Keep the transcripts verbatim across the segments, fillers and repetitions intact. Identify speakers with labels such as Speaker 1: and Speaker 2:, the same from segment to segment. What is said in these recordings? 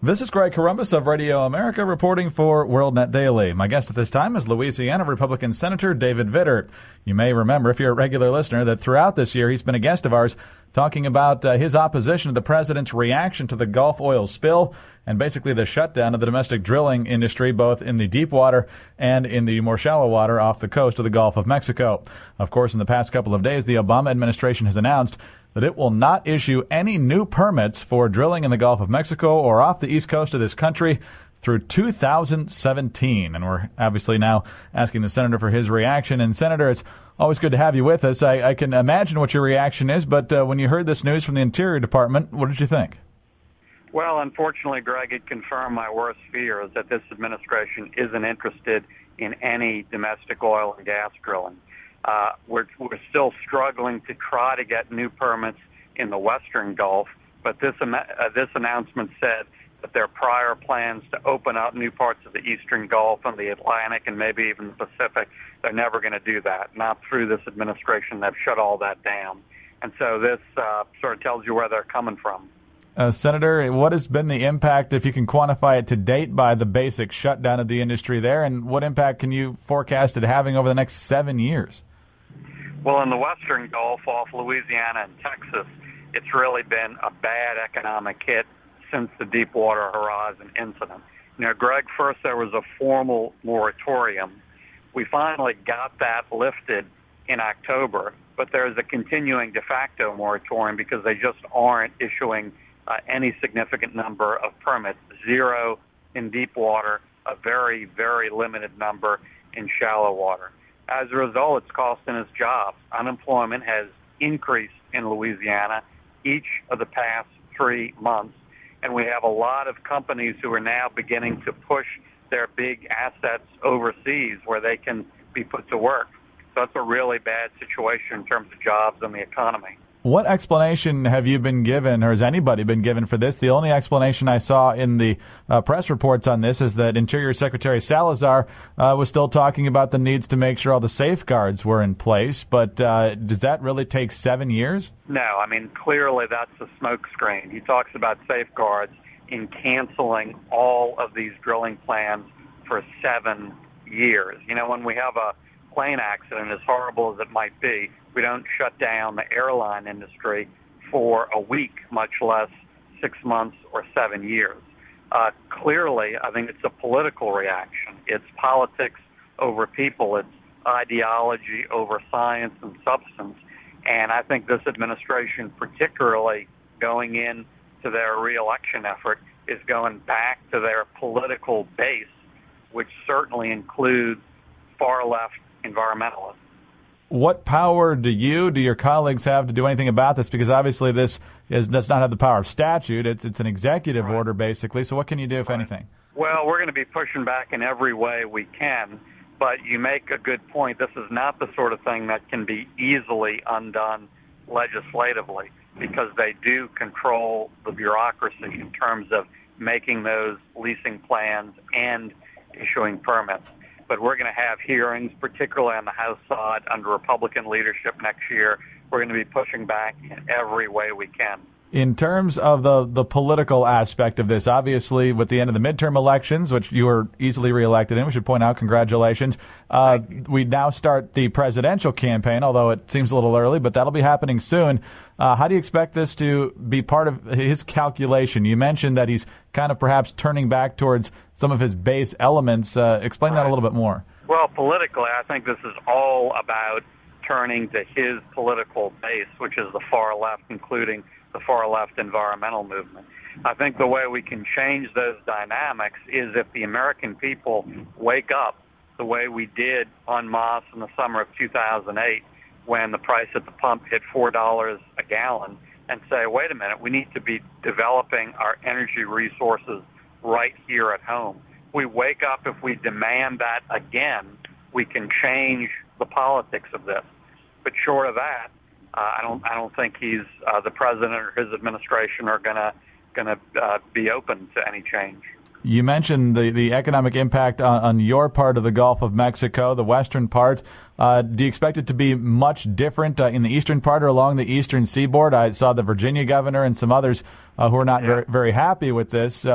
Speaker 1: This is Greg Corombos of Radio America reporting for WorldNet Daily. My guest at this time is Louisiana Republican Senator David Vitter. You may remember, if you're a regular listener, that throughout this year he's been a guest of ours talking about uh, his opposition to the president's reaction to the Gulf oil spill and basically the shutdown of the domestic drilling industry, both in the deep water and in the more shallow water off the coast of the Gulf of Mexico. Of course, in the past couple of days, the Obama administration has announced that it will not issue any new permits for drilling in the Gulf of Mexico or off the east coast of this country through two thousand seventeen. And we're obviously now asking the senator for his reaction. And, Senator, it's always good to have you with us. I, I can imagine what your reaction is, but uh, when you heard this news from the Interior Department, what did you think?
Speaker 2: Well, unfortunately, Greg, it confirmed my worst fears that this administration isn't interested in any domestic oil and gas drilling. Uh, we're, we're still struggling to try to get new permits in the Western Gulf, but this uh, this announcement said that their prior plans to open up new parts of the Eastern Gulf and the Atlantic and maybe even the Pacific, they're never going to do that. Not through this administration. They've shut all that down. And so this uh, sort of tells you where they're coming from.
Speaker 1: Uh, Senator, what has been the impact, if you can quantify it to date, by the basic shutdown of the industry there, and what impact can you forecast it having over the next seven years?
Speaker 2: Well, in the Western Gulf, off Louisiana and Texas, it's really been a bad economic hit since the Deepwater Horizon incident. You know, Greg, first there was a formal moratorium. We finally got that lifted in October, but there's a continuing de facto moratorium because they just aren't issuing uh, any significant number of permits, zero in deep water, a very, very limited number in shallow water. As a result, it's costing us jobs. Unemployment has increased in Louisiana each of the past three months, and we have a lot of companies who are now beginning to push their big assets overseas where they can be put to work. So that's a really bad situation in terms of jobs and the economy.
Speaker 1: What explanation have you been given, or has anybody been given for this? The only explanation I saw in the uh, press reports on this is that Interior Secretary Salazar uh, was still talking about the needs to make sure all the safeguards were in place. But uh, does that really take seven years?
Speaker 2: No, I mean, clearly that's a smokescreen. He talks about safeguards in canceling all of these drilling plans for seven years. You know, when we have a plane accident, as horrible as it might be, we don't shut down the airline industry for a week, much less six months or seven years. Uh, clearly, I think it's a political reaction. It's politics over people. It's ideology over science and substance. And I think this administration, particularly going into their reelection effort, is going back to their political base, which certainly includes far-left environmentalists.
Speaker 1: What power do you, do your colleagues have to do anything about this? Because obviously this is does not have the power of statute. It's it's an executive right. order, basically. So what can you do, if right. anything?
Speaker 2: Well, we're going to be pushing back in every way we can. But you make a good point. This is not the sort of thing that can be easily undone legislatively because they do control the bureaucracy in terms of making those leasing plans and issuing permits. But we're going to have hearings, particularly on the House side, under Republican leadership next year. We're going to be pushing back in every way we can.
Speaker 1: In terms of the, the political aspect of this, obviously, with the end of the midterm elections, which you were easily reelected in, we should point out, congratulations. Uh, we now start the presidential campaign, although it seems a little early, but that'll be happening soon. Uh, how do you expect this to be part of his calculation? You mentioned that he's kind of perhaps turning back towards some of his base elements. Uh, explain that a little bit more.
Speaker 2: Well, politically, I think this is all about turning to his political base, which is the far left, including the far-left environmental movement. I think the way we can change those dynamics is if the American people wake up the way we did en masse in the summer of two thousand eight when the price at the pump hit four dollars a gallon and say, wait a minute, we need to be developing our energy resources right here at home. We wake up, if we demand that again, we can change the politics of this. But short of that, Uh, I don't. I don't think he's uh, the president or his administration are going to going to uh, be open to any change.
Speaker 1: You mentioned the, the economic impact on, on your part of the Gulf of Mexico, the western part. Uh, do you expect it to be much different uh, in the eastern part or along the eastern seaboard? I saw the Virginia governor and some others uh, who are not yeah. very, very happy with this. So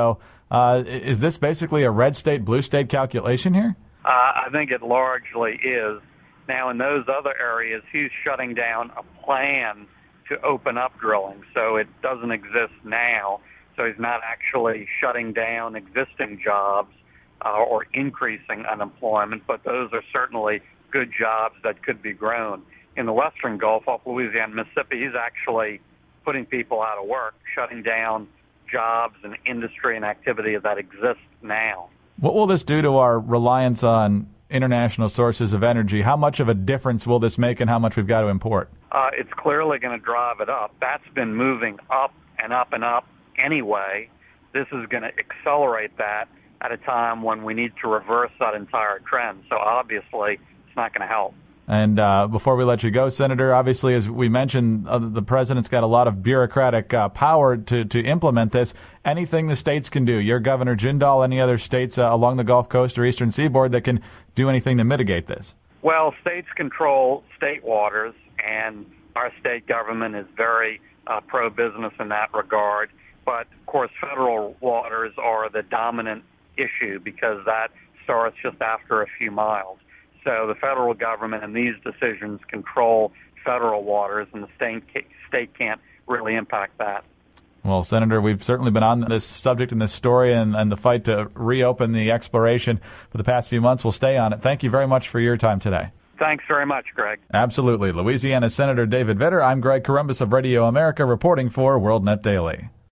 Speaker 1: Uh, is this basically a red state, blue state calculation here?
Speaker 2: Uh, I think it largely is. Now, in those other areas, he's shutting down a plan to open up drilling, so it doesn't exist now. So he's not actually shutting down existing jobs uh, or increasing unemployment, but those are certainly good jobs that could be grown. In the Western Gulf, off Louisiana, Mississippi, he's actually putting people out of work, shutting down jobs and industry and activity that exists now.
Speaker 1: What will this do to our reliance on international sources of energy? How much of a difference will this make in how much we've got to import?
Speaker 2: Uh, it's clearly going to drive it up. That's been moving up and up and up anyway. This is going to accelerate that at a time when we need to reverse that entire trend. So obviously, it's not going to help.
Speaker 1: And uh, before we let you go, Senator, obviously, as we mentioned, uh, the president's got a lot of bureaucratic uh, power to, to implement this. Anything the states can do, your Governor Jindal, any other states uh, along the Gulf Coast or Eastern Seaboard that can do anything to mitigate this?
Speaker 2: Well, states control state waters, and our state government is very uh, pro-business in that regard. But, of course, federal waters are the dominant issue because that starts just after a few miles. So the federal government and these decisions control federal waters, and the state state can't really impact that.
Speaker 1: Well, Senator, we've certainly been on this subject and this story and, and the fight to reopen the exploration for the past few months. We'll stay on it. Thank you very much for your time today.
Speaker 2: Thanks very much, Greg.
Speaker 1: Absolutely. Louisiana Senator David Vitter. I'm Greg Corombos of Radio America reporting for WorldNet Daily.